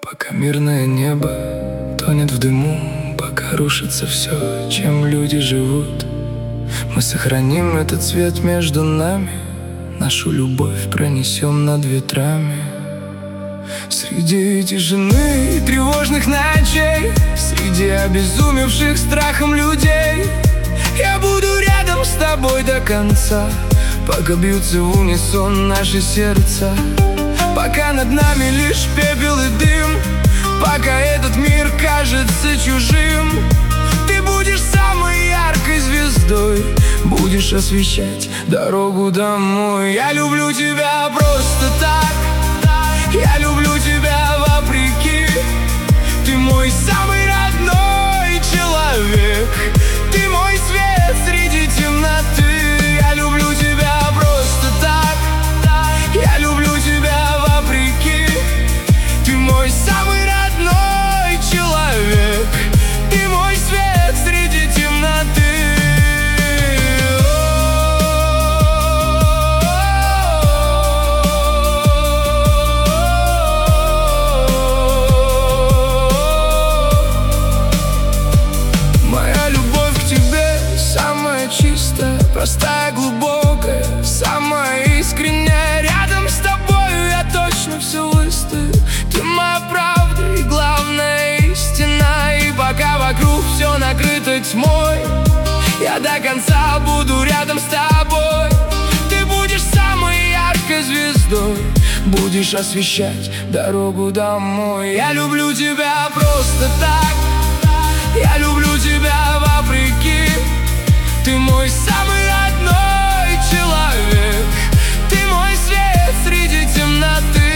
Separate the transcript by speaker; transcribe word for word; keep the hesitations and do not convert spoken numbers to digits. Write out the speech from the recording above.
Speaker 1: Пока мирное небо тонет в дыму, пока рушится все, чем люди живут, мы сохраним этот свет между нами, нашу любовь пронесем над ветрами. Среди тишины и тревожных ночей, среди обезумевших страхом людей, я буду рядом с тобой до конца, пока бьются в унисон наши сердца. Пока над нами лишь пепел и дым, пока этот мир кажется чужим, ты будешь самой яркой звездой, будешь освещать дорогу домой. Я люблю тебя просто так, я люблю тебя вопреки. Ты мой самый родной человек, ты мой свет среди темноты. Я люблю тебя просто так, я люблю тебя вопреки. Ты мой самый родной человек, ты мой свет среди темноты. Простая, глубокая, самая искренняя. Рядом с тобою я точно все выстою. Ты моя правда и главная истина. И пока вокруг все накрыто тьмой, я до конца буду рядом с тобой. Ты будешь самой яркой звездой, будешь освещать дорогу домой. Я люблю тебя просто так, я люблю тебя вопреки. Ты мой самый родной человек, ты мой свет среди темноты.